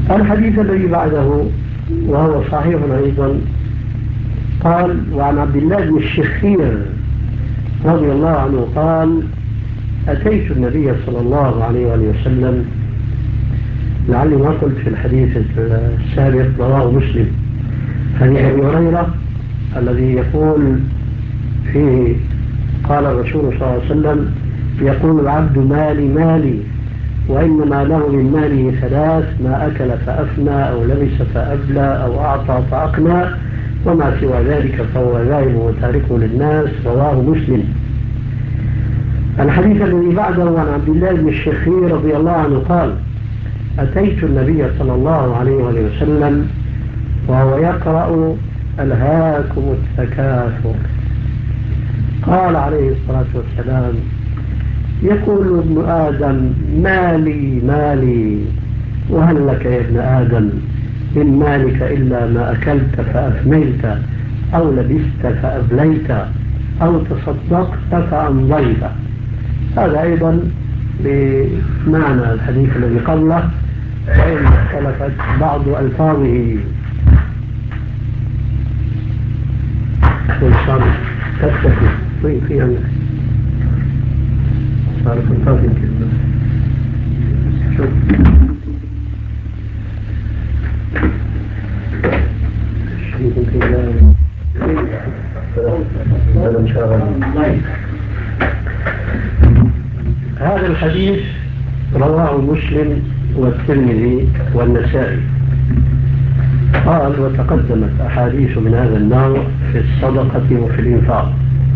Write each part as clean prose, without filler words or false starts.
الحديث الذي بعده وهو صحيح أيضا قال: وعن عبد الله بن الشخير رضي الله عنه قال: أتيت النبي صلى الله عليه وسلم، لعلي ما قلت في الحديث السابق رواه مسلم، حديث أبي هريرة الذي يقول فيه قال الرسول صلى الله عليه وسلم: يقول العبد مالي مالي، وإنما له من ماله ثلاث: ما أكل فأفنى، أو لبس فأبلى، أو أعطى فأقنى، وما سوى ذلك فهو ذاهب وتاركه للناس. رواه مسلم. الحديث الذي بعده عن عبد الله بن الشخير رضي الله عنه قال: أتيت النبي صلى الله عليه وسلم وهو يقرأ: ألهاكم التكاثر. قال عليه الصلاة والسلام: يقول ابن آدم مالي مالي، وهل لك يا ابن آدم من مالك إلا ما أكلت فأفنيت، أو لبست فأبليت، أو تصدقت فأمضيت. هذا أيضا بمعنى الحديث الذي قبله، وإن اختلفت بعض ألفاظه. صار تكتفي في عندك، صار تنتظر كلمة. شوف هذا الحديث رواه مسلم والترمذي والنسائي. قال: وتقدمت أحاديث من هذا النوع في الصدقة وفي الإنفاق.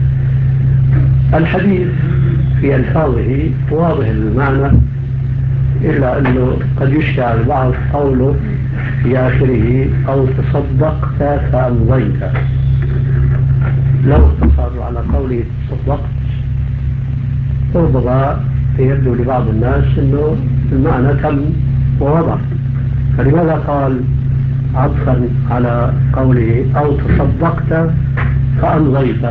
الحديث في ألفاظه واضح المعنى، إلا أنه قد يشتع البعض قوله في آخره: أو تصدقت فأمضيت. لو اقتصر على قوله تصدقت ربما يبدو لبعض الناس أنه المعنى تم ووضح، فلماذا قال عطفا على قوله أو تصدقت فأمضيت؟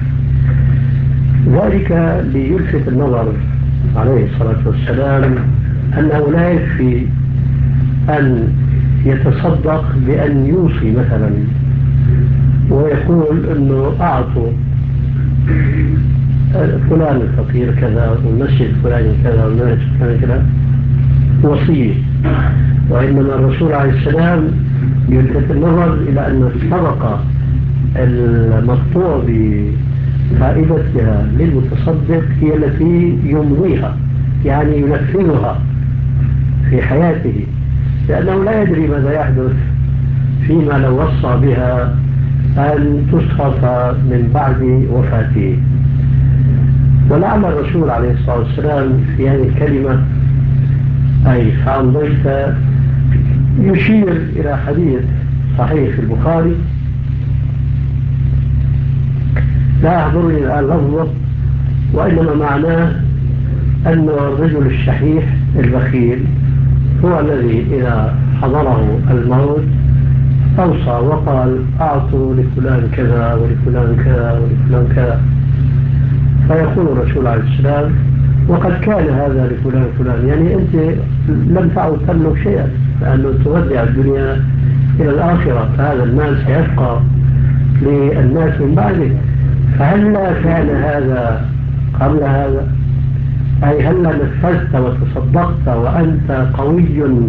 ذلك ليلفت النظر عليه الصلاة والسلام أنه لا يكفي أن يتصدق بأن يوصي مثلا ويقول أنه أعطوا فلان الفقير كذا، والمسجد فلان كذا، والمسجد فلان كذا، وصية. وإنما الرسول عليه السلام يلفت النظر إلى أن الصدقة المقطوع بفائدتها للمتصدق هي التي يمضيها، يعني ينفذها في حياته، لأنه لا يدري ماذا يحدث فيما لو وصى بها أن تصرف من بعد وفاته. ولعل الرسول عليه الصلاة والسلام في هذه الكلمة أي فأمضيت يشير إلى حديث صحيح في البخاري لا يحضرني الآن لفظه، وإنما معناه أن الرجل الشحيح البخيل هو الذي إذا حضره الموت أوصى وقال: أعطوا لفلان كذا ولفلان كذا ولفلان كذا. فيقول الرسول عليه السلام: وقد كان هذا لفلان فلان، يعني أنت لم تعد تملك شيئا، لأنه تودع الدنيا إلى الآخرة، فهذا المال سيبقى للناس من بعدك. فهلا كان هذا قبل هذا؟ أي هلا نفذت وتصدقت وأنت قوي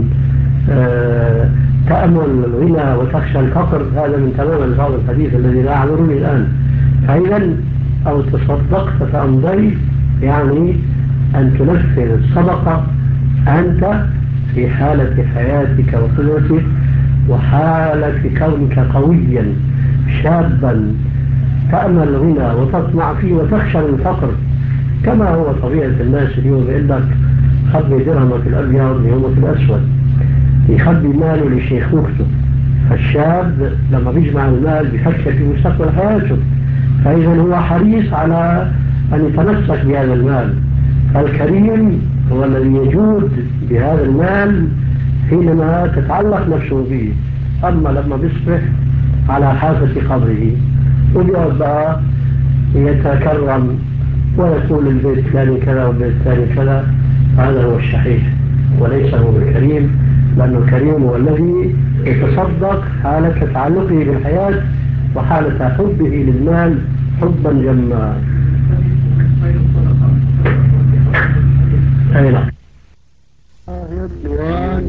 تأمل الغنى وتخشى الفقر؟ هذا من تمام الفاظ الحديث الذي لا يعذرني الآن. فإذا أو تصدقت فأمضيت يعني أن تنفذ الصدقة أنت في حالة حياتك وقدرتك وحالة كونك قويا شابا تأمل الغنى وتطمع فيه وتخشى من الفقر، كما هو طبيعة الناس اليوم. يقول لك خبي درهمك الأبيض ليومك الأسود، يخبي ماله لشيخوخته. فالشاب لما بيجمع المال بيفكر في مستقبل حياته، فإذا هو حريص على أن يتمسك بهذا المال. فالكريم هو الذي يجود بهذا المال حينما تتعلق نفسه به. أما لما بيصبح على حافة قبره وبيقعد بقى يتكرم ويقول البيت الثاني كذا والبيت الثاني كذا، هذا هو الشحيح وليس هو الكريم، لأنه الكريم هو الذي يتصدق حالة تعلقه بالحياة وحالة حبه للمال حبا جما. أي نعم.